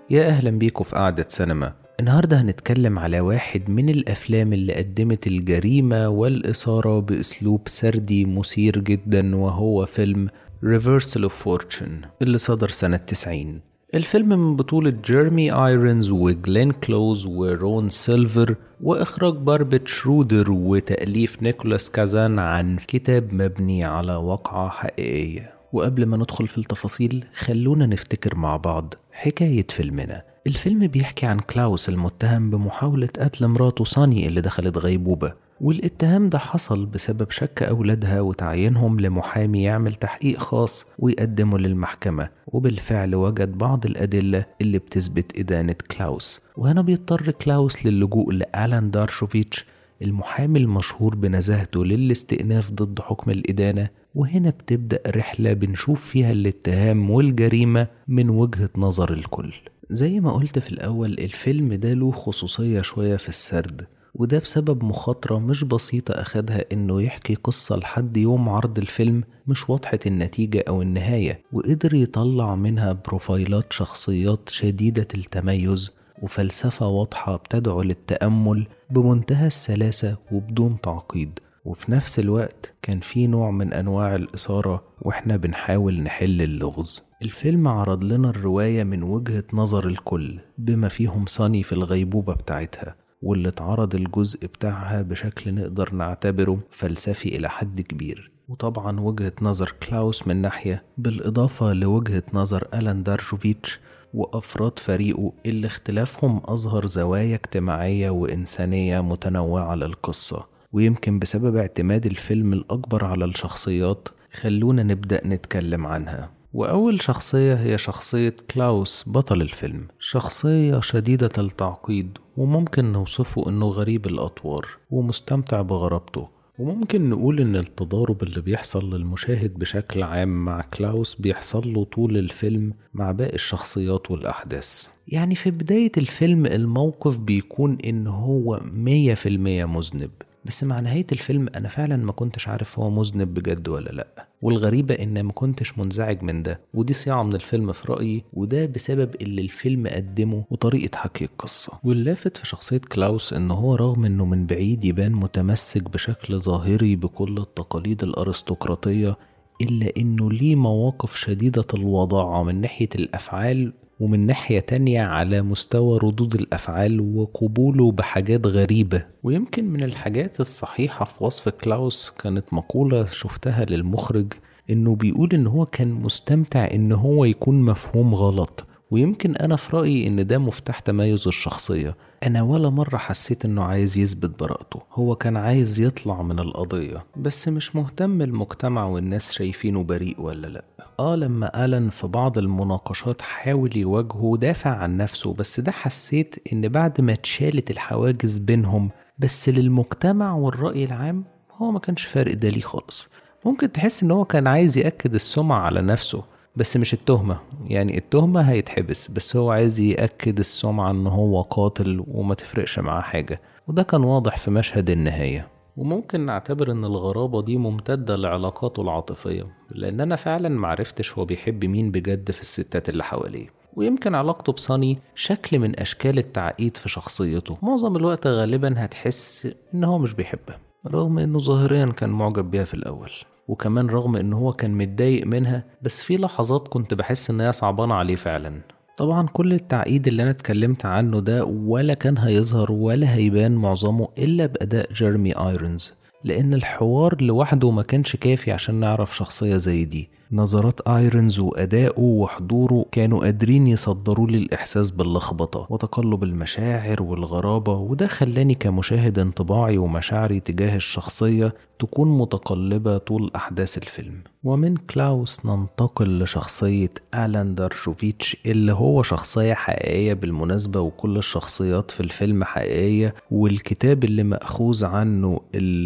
يا أهلا بيكم في قعدة سينما. النهاردة هنتكلم على واحد من الأفلام اللي قدمت الجريمة والإثارة بأسلوب سردي مثير جدا، وهو فيلم Reversal of Fortune اللي صدر سنة 90. الفيلم من بطولة جيرمي آيرونز وجلين كلوز ورون سيلفر، وإخراج باربت شرودر، وتأليف نيكولاس كازان عن كتاب مبني على واقعة حقيقية. وقبل ما ندخل في التفاصيل خلونا نفتكر مع بعض حكاية فيلمنا. الفيلم بيحكي عن كلاوس المتهم بمحاولة قتل مراته ساني اللي دخلت غيبوبة، والاتهام ده حصل بسبب شك أولادها وتعيينهم لمحامي يعمل تحقيق خاص ويقدمه للمحكمة، وبالفعل وجد بعض الأدلة اللي بتثبت إدانة كلاوس. وهنا بيضطر كلاوس للجوء لآلان دارشوفيتش المحامي المشهور بنزاهته للاستئناف ضد حكم الإدانة. وهنا بتبدأ رحلة بنشوف فيها الاتهام والجريمة من وجهة نظر الكل. زي ما قلت في الأول، الفيلم ده له خصوصية شوية في السرد، وده بسبب مخاطرة مش بسيطة أخدها إنه يحكي قصة لحد يوم عرض الفيلم مش واضحة النتيجة أو النهاية، وقدر يطلع منها بروفايلات شخصيات شديدة التميز وفلسفة واضحة بتدعو للتأمل بمنتهى السلاسة وبدون تعقيد. وفي نفس الوقت كان في نوع من أنواع الإثارة وإحنا بنحاول نحل اللغز. الفيلم عرض لنا الرواية من وجهة نظر الكل، بما فيهم ساني في الغيبوبة بتاعتها، واللي اتعرض الجزء بتاعها بشكل نقدر نعتبره فلسفي إلى حد كبير. وطبعا وجهة نظر كلاوس من ناحية، بالإضافة لوجهة نظر آلان دارشوفيتش وأفراد فريقه اللي اختلافهم أظهر زوايا اجتماعية وإنسانية متنوعة للقصة. ويمكن بسبب اعتماد الفيلم الأكبر على الشخصيات خلونا نبدأ نتكلم عنها. وأول شخصية هي شخصية كلاوس بطل الفيلم، شخصية شديدة التعقيد، وممكن نوصفه إنه غريب الأطوار ومستمتع بغرابته. وممكن نقول إن التضارب اللي بيحصل للمشاهد بشكل عام مع كلاوس بيحصل له طول الفيلم مع باقي الشخصيات والأحداث. يعني في بداية الفيلم الموقف بيكون إن هو 100% مذنب، بس مع نهاية الفيلم أنا فعلا ما كنتش عارف هو مذنب بجد ولا لأ. والغريبة إن ما كنتش منزعج من ده، ودي صياعة من الفيلم في رأيي، وده بسبب اللي الفيلم قدمه وطريقة حكي القصة. واللافت في شخصية كلاوس إنه هو رغم إنه من بعيد يبان متمسك بشكل ظاهري بكل التقاليد الأرستقراطية، إلا إنه ليه مواقف شديدة الوضاعة من ناحية الأفعال، ومن ناحية تانية على مستوى ردود الأفعال وقبوله بحاجات غريبة. ويمكن من الحاجات الصحيحة في وصف كلاوس كانت مقولة شفتها للمخرج إنه بيقول إن هو كان مستمتع إن هو يكون مفهوم غلط. ويمكن أنا في رأيي إن ده مفتاح تميز الشخصية. أنا ولا مرة حسيت إنه عايز يثبت براءته، هو كان عايز يطلع من القضية، بس مش مهتم المجتمع والناس شايفينه بريء ولا لأ. لما آلان في بعض المناقشات حاول يواجهه ودافع عن نفسه، بس ده حسيت إن بعد ما اتشالت الحواجز بينهم، بس للمجتمع والرأي العام هو ما كانش فارق ده ليه خالص. ممكن تحس إن هو كان عايز يأكد السمعة على نفسه، بس مش التهمة. يعني التهمة هيتحبس، بس هو عايز يأكد السمعة إن هو قاتل وما تفرقش معاه حاجة. وده كان واضح في مشهد النهاية. وممكن نعتبر ان الغرابة دي ممتدة لعلاقاته العاطفية، لان انا فعلا معرفتش هو بيحب مين بجد في الستات اللي حواليه. ويمكن علاقته بصاني شكل من اشكال التعقيد في شخصيته. معظم الوقت غالبا هتحس ان هو مش بيحبها، رغم انه ظاهريا كان معجب بيها في الاول، وكمان رغم انه هو كان متضايق منها، بس في لحظات كنت بحس ان هي صعبانة عليه فعلا. طبعا كل التعقيد اللي انا اتكلمت عنه ده ولا كان هيظهر ولا هيبان معظمه الا باداء جيرمي آيرونز، لان الحوار لوحده ما كانش كافي عشان نعرف شخصية زي دي. نظرات آيرونز وأدائه وحضوره كانوا قادرين يصدروا لي الإحساس باللخبطة وتقلب المشاعر والغرابة، وده خلاني كمشاهد انطباعي ومشاعري تجاه الشخصية تكون متقلبة طول أحداث الفيلم. ومن كلاوس ننتقل لشخصية آلان دارشوفيتش، اللي هو شخصية حقيقية بالمناسبة، وكل الشخصيات في الفيلم حقيقية، والكتاب اللي مأخوذ عنه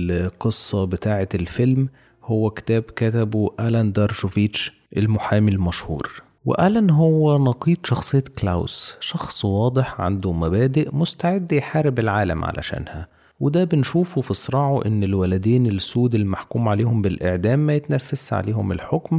القصة بتاعة الفيلم هو كتاب كتبه آلان دارشوفيتش المحامي المشهور. وآلان هو نقيض شخصية كلاوس، شخص واضح عنده مبادئ مستعد يحارب العالم علشانها. وده بنشوفه في صراعه إن الولدين السود المحكوم عليهم بالإعدام ما يتنفس عليهم الحكم،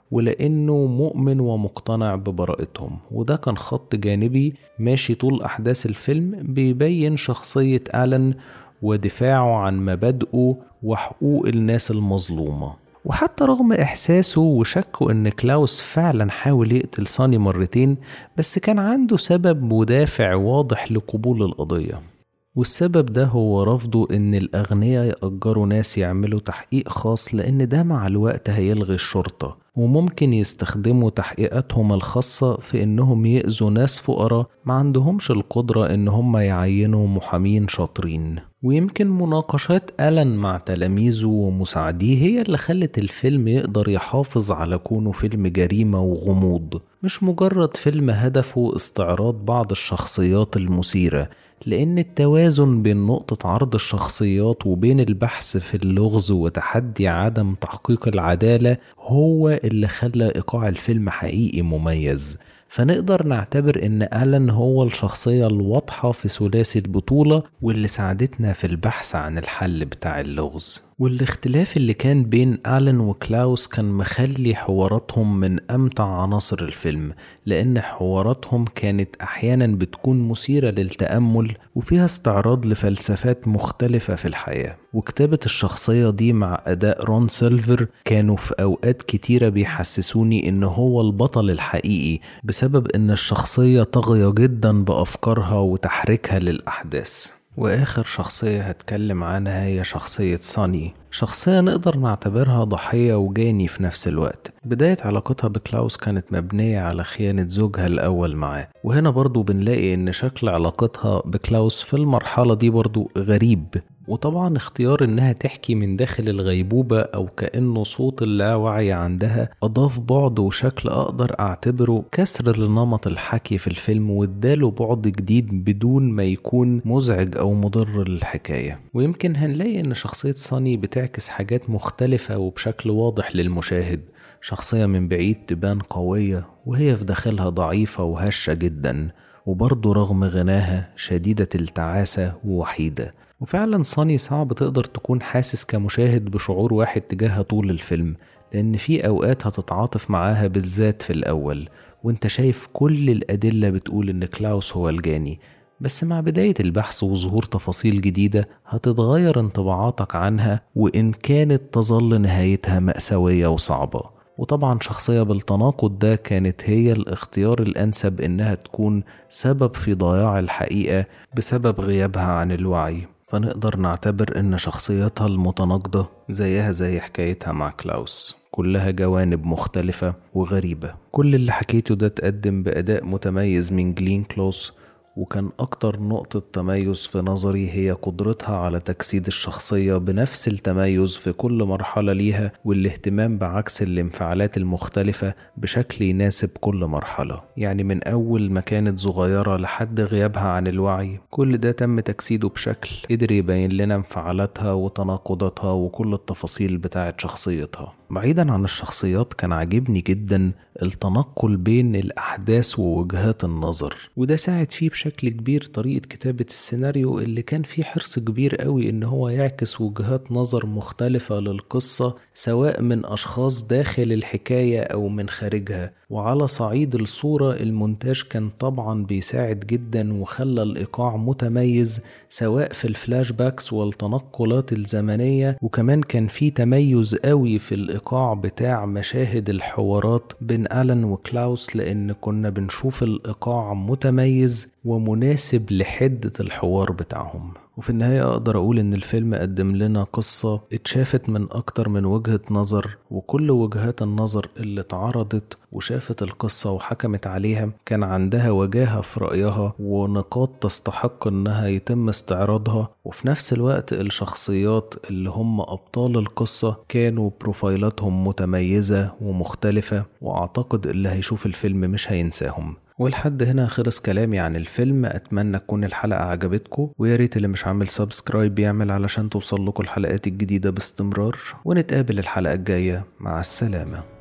ولأنه مؤمن ومقتنع ببراءتهم. وده كان خط جانبي ماشي طول أحداث الفيلم بيبين شخصية ألان ودفاعه عن مبادئه وحقوق الناس المظلومة. وحتى رغم إحساسه وشكه إن كلاوس فعلا حاول يقتل ساني مرتين، بس كان عنده سبب ودافع واضح لقبول القضية، والسبب ده هو رفضه إن الأغنياء يأجروا ناس يعملوا تحقيق خاص، لأن ده مع الوقت هيلغي الشرطة، وممكن يستخدموا تحقيقاتهم الخاصة في إنهم يأذوا ناس فقراء ما عندهمش القدرة إن هم يعينوا محامين شاطرين. ويمكن مناقشات ألان مع تلاميذه ومساعديه هي اللي خلت الفيلم يقدر يحافظ على كونه فيلم جريمة وغموض، مش مجرد فيلم هدفه استعراض بعض الشخصيات المثيرة، لأن التوازن بين نقطة عرض الشخصيات وبين البحث في اللغز وتحدي عدم تحقيق العدالة هو اللي خلى إيقاع الفيلم حقيقي مميز. فنقدر نعتبر إن ألان هو الشخصية الواضحة في ثلاثي البطولة واللي ساعدتنا في البحث عن الحل بتاع اللغز. والاختلاف اللي كان بين ألان وكلاوس كان مخلي حواراتهم من أمتع عناصر الفيلم، لأن حواراتهم كانت أحيانا بتكون مثيرة للتأمل وفيها استعراض لفلسفات مختلفة في الحياة. وكتابة الشخصية دي مع أداء رون سيلفر كانوا في أوقات كتيرة بيحسسوني إن هو البطل الحقيقي، بسبب إن الشخصية طاغية جدا بأفكارها وتحريكها للأحداث. وآخر شخصية هتكلم عنها هي شخصية ساني، شخصية نقدر نعتبرها ضحية وجاني في نفس الوقت. بداية علاقتها بكلاوس كانت مبنية على خيانة زوجها الأول معاه، وهنا برضو بنلاقي إن شكل علاقتها بكلاوس في المرحلة دي برضو غريب. وطبعا اختيار انها تحكي من داخل الغيبوبة او كأنه صوت اللاوعي عندها اضاف بعد وشكل اقدر اعتبره كسر لنمط الحكي في الفيلم واداله بعد جديد بدون ما يكون مزعج او مضر للحكاية. ويمكن هنلاقي ان شخصية ساني بتعكس حاجات مختلفة وبشكل واضح للمشاهد، شخصية من بعيد تبان قوية وهي في داخلها ضعيفة وهشة جدا، وبرضه رغم غناها شديدة التعاسة ووحيدة. وفعلا ساني صعب تقدر تكون حاسس كمشاهد بشعور واحد تجاهها طول الفيلم، لأن في أوقات هتتعاطف معاها بالذات في الأول وانت شايف كل الأدلة بتقول إن كلاوس هو الجاني، بس مع بداية البحث وظهور تفاصيل جديدة هتتغير انطباعاتك عنها، وإن كانت تظل نهايتها مأساوية وصعبة. وطبعا شخصية بالتناقض ده كانت هي الاختيار الأنسب إنها تكون سبب في ضياع الحقيقة بسبب غيابها عن الوعي. فنقدر نعتبر إن شخصيتها المتناقضة زيها زي حكايتها مع كلاوس، كلها جوانب مختلفة وغريبة. كل اللي حكيته ده تقدم بأداء متميز من جلين كلوس، وكان أكتر نقطة تميز في نظري هي قدرتها على تجسيد الشخصية بنفس التميز في كل مرحلة ليها، والاهتمام بعكس الانفعالات المختلفة بشكل يناسب كل مرحلة. يعني من أول ما كانت صغيرة لحد غيابها عن الوعي، كل ده تم تجسيده بشكل قدر يبين لنا انفعالاتها وتناقضاتها وكل التفاصيل بتاعت شخصيتها. بعيدا عن الشخصيات كان عاجبني جدا التنقل بين الأحداث ووجهات النظر، وده ساعد فيه بشكل كبير طريقة كتابة السيناريو اللي كان فيه حرص كبير قوي إن هو يعكس وجهات نظر مختلفة للقصة، سواء من أشخاص داخل الحكاية أو من خارجها. وعلى صعيد الصورة المونتاج كان طبعا بيساعد جدا وخلى الإيقاع متميز، سواء في الفلاش باكس والتنقلات الزمنية، وكمان كان فيه تميز قوي في الإيقاع بتاع مشاهد الحوارات بين ألان وكلاوس، لأن كنا بنشوف الإيقاع متميز ومناسب لحدة الحوار بتاعهم. وفي النهاية أقدر أقول إن الفيلم قدم لنا قصة اتشافت من أكتر من وجهة نظر، وكل وجهات النظر اللي اتعرضت وشافت القصة وحكمت عليها كان عندها وجاهة في رأيها ونقاط تستحق إنها يتم استعراضها. وفي نفس الوقت الشخصيات اللي هم أبطال القصة كانوا بروفايلاتهم متميزة ومختلفة، وأعتقد اللي هيشوف الفيلم مش هينساهم. ولحد هنا خلص كلامي عن الفيلم. أتمنى تكون الحلقة عجبتكم، وياريت اللي مش عامل سبسكرايب يعمل علشان توصل لكم الحلقات الجديدة باستمرار، ونتقابل الحلقة الجاية. مع السلامة.